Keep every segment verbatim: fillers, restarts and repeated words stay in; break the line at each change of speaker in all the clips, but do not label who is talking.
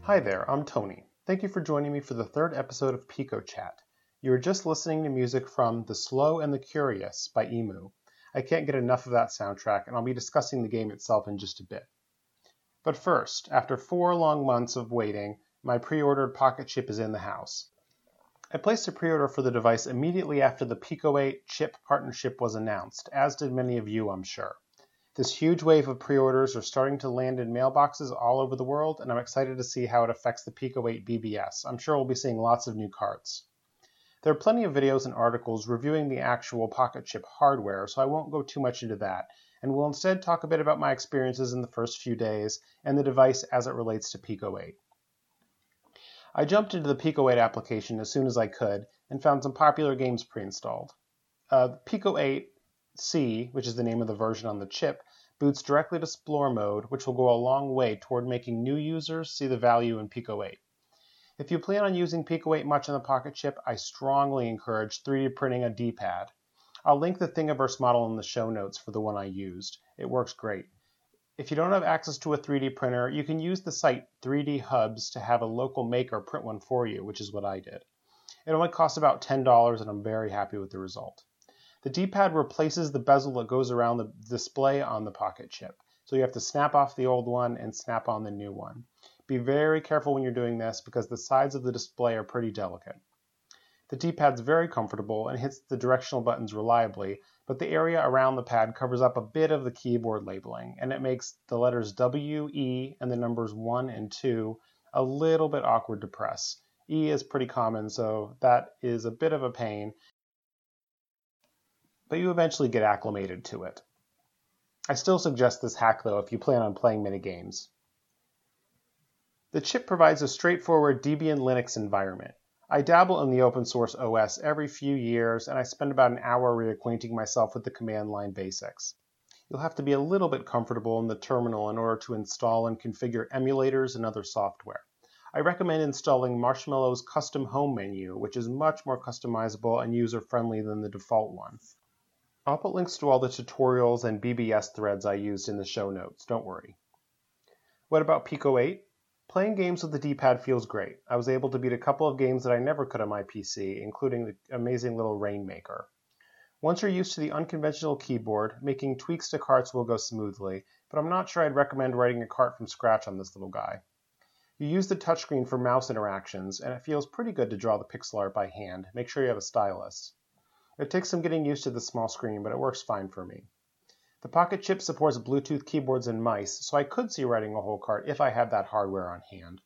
Hi there, I'm Tony. Thank you for joining me for the third episode of Pico Chat. You were just listening to music from The Slow and the Curious by Emu. I can't get enough of that soundtrack, and I'll be discussing the game itself in just a bit. But first, after four long months of waiting, my pre-ordered Pocket Chip is in the house. I placed a pre-order for the device immediately after the Pico eight chip partnership was announced, as did many of you, I'm sure. This huge wave of pre-orders are starting to land in mailboxes all over the world, and I'm excited to see how it affects the Pico eight B B S. I'm sure we'll be seeing lots of new cards. There are plenty of videos and articles reviewing the actual Pocket Chip hardware, so I won't go too much into that, and will instead talk a bit about my experiences in the first few days and the device as it relates to Pico eight. I jumped into the Pico eight application as soon as I could and found some popular games pre-installed. Uh, Pico eight C, which is the name of the version on the chip, boots directly to Explore mode, which will go a long way toward making new users see the value in Pico eight. If you plan on using Pico eight much on the Pocket Chip, I strongly encourage three D printing a D-pad. I'll link the Thingiverse model in the show notes for the one I used. It works great. If you don't have access to a three D printer, you can use the site three D Hubs to have a local maker print one for you, which is what I did. It only costs about ten dollars, and I'm very happy with the result. The D-pad replaces the bezel that goes around the display on the Pocket Chip, so you have to snap off the old one and snap on the new one. Be very careful when you're doing this because the sides of the display are pretty delicate. The D-pad's very comfortable and hits the directional buttons reliably, but the area around the pad covers up a bit of the keyboard labeling, and it makes the letters W, E, and the numbers one and two a little bit awkward to press. E is pretty common, so that is a bit of a pain, but you eventually get acclimated to it. I still suggest this hack, though, if you plan on playing minigames. The chip provides a straightforward Debian Linux environment. I dabble in the open source O S every few years, and I spend about an hour reacquainting myself with the command line basics. You'll have to be a little bit comfortable in the terminal in order to install and configure emulators and other software. I recommend installing Marshmallow's custom home menu, which is much more customizable and user-friendly than the default one. I'll put links to all the tutorials and B B S threads I used in the show notes, don't worry. What about Pico eight? Playing games with the D-pad feels great. I was able to beat a couple of games that I never could on my P C, including the amazing little Rainmaker. Once you're used to the unconventional keyboard, making tweaks to carts will go smoothly, but I'm not sure I'd recommend writing a cart from scratch on this little guy. You use the touchscreen for mouse interactions, and it feels pretty good to draw the pixel art by hand. Make sure you have a stylus. It takes some getting used to the small screen, but it works fine for me. The Pocket Chip supports Bluetooth keyboards and mice, so I could see writing a whole cart if I had that hardware on hand.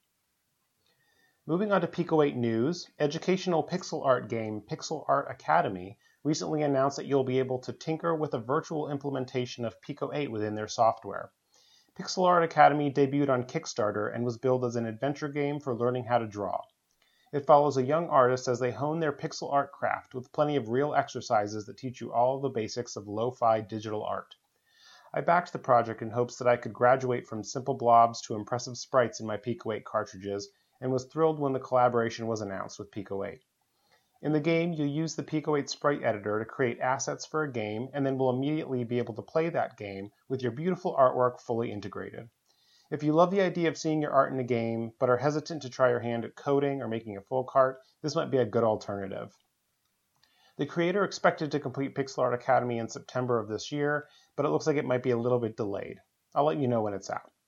Moving on to Pico eight news, educational pixel art game Pixel Art Academy recently announced that you'll be able to tinker with a virtual implementation of Pico eight within their software. Pixel Art Academy debuted on Kickstarter and was billed as an adventure game for learning how to draw. It follows a young artist as they hone their pixel art craft with plenty of real exercises that teach you all the basics of lo-fi digital art. I backed the project in hopes that I could graduate from simple blobs to impressive sprites in my Pico eight cartridges, and was thrilled when the collaboration was announced with Pico eight. In the game, you use the Pico eight sprite editor to create assets for a game, and then will immediately be able to play that game with your beautiful artwork fully integrated. If you love the idea of seeing your art in a game, but are hesitant to try your hand at coding or making a full cart, this might be a good alternative. The creator expected to complete Pixel Art Academy in September of this year, but it looks like it might be a little bit delayed. I'll let you know when it's out.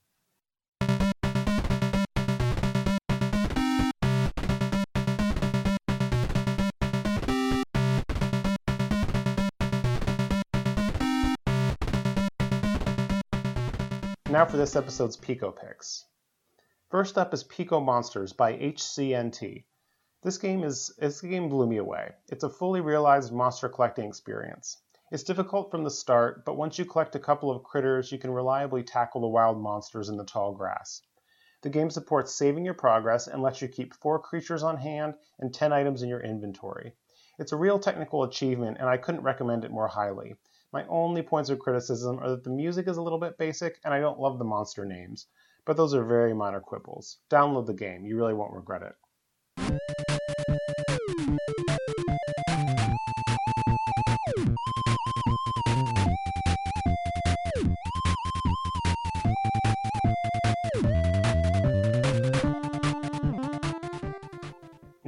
Now for this episode's Pico Picks. First up is Pico Monsters by H C N T. This game is this game blew me away. It's a fully realized monster collecting experience. It's difficult from the start, but once you collect a couple of critters, you can reliably tackle the wild monsters in the tall grass. The game supports saving your progress and lets you keep four creatures on hand and ten items in your inventory. It's a real technical achievement, and I couldn't recommend it more highly. My only points of criticism are that the music is a little bit basic, and I don't love the monster names, but those are very minor quibbles. Download the game, you really won't regret it.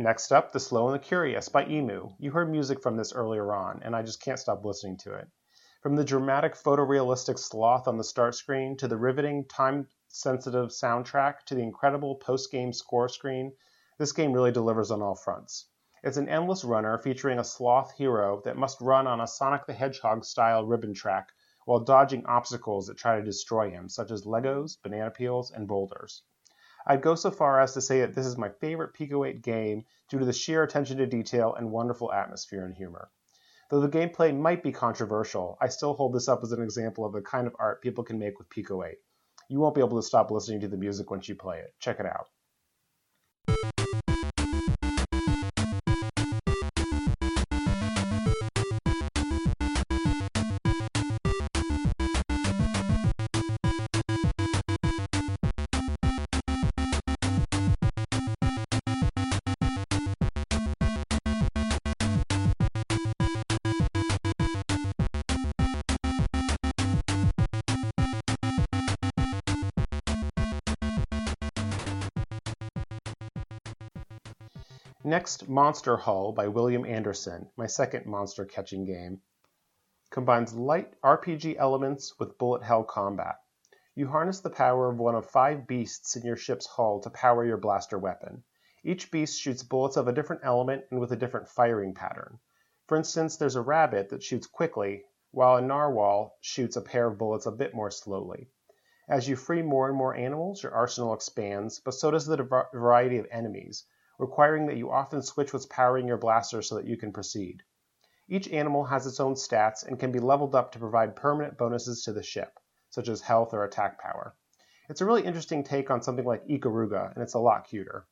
Next up, The Slow and the Curious by Emu. You heard music from this earlier on, and I just can't stop listening to it. From the dramatic photorealistic sloth on the start screen, to the riveting, time-sensitive soundtrack, to the incredible post-game score screen, this game really delivers on all fronts. It's an endless runner featuring a sloth hero that must run on a Sonic the Hedgehog-style ribbon track while dodging obstacles that try to destroy him, such as Legos, banana peels, and boulders. I'd go so far as to say that this is my favorite Pico eight game due to the sheer attention to detail and wonderful atmosphere and humor. Though the gameplay might be controversial, I still hold this up as an example of the kind of art people can make with Pico eight. You won't be able to stop listening to the music once you play it. Check it out. Next, Monster Hull by William Anderson, my second monster catching game, combines light R P G elements with bullet hell combat. You harness the power of one of five beasts in your ship's hull to power your blaster weapon. Each beast shoots bullets of a different element and with a different firing pattern. For instance, there's a rabbit that shoots quickly, while a narwhal shoots a pair of bullets a bit more slowly. As you free more and more animals, your arsenal expands, but so does the variety of enemies, requiring that you often switch what's powering your blaster so that you can proceed. Each animal has its own stats and can be leveled up to provide permanent bonuses to the ship, such as health or attack power. It's a really interesting take on something like Ikaruga, and it's a lot cuter.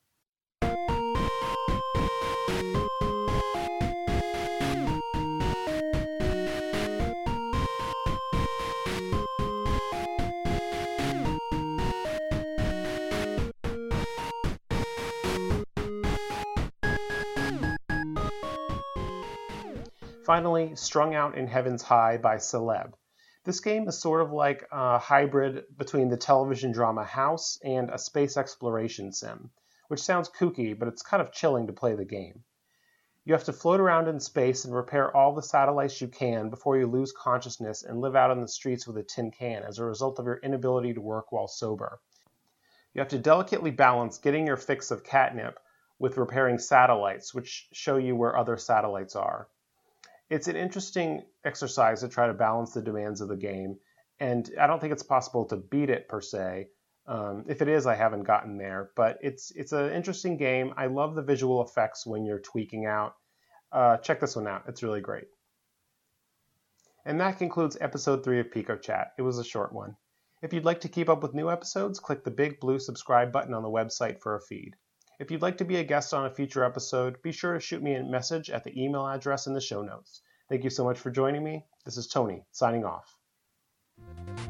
Finally, Strung Out in Heaven's High by Celeb. This game is sort of like a hybrid between the television drama House and a space exploration sim, which sounds kooky, but it's kind of chilling to play the game. You have to float around in space and repair all the satellites you can before you lose consciousness and live out on the streets with a tin can as a result of your inability to work while sober. You have to delicately balance getting your fix of catnip with repairing satellites, which show you where other satellites are. It's an interesting exercise to try to balance the demands of the game, and I don't think it's possible to beat it per se. Um, if it is, I haven't gotten there, but it's it's an interesting game. I love the visual effects when you're tweaking out. Uh, check this one out. It's really great. And that concludes episode three of Pico Chat. It was a short one. If you'd like to keep up with new episodes, click the big blue subscribe button on the website for a feed. If you'd like to be a guest on a future episode, be sure to shoot me a message at the email address in the show notes. Thank you so much for joining me. This is Tony, signing off.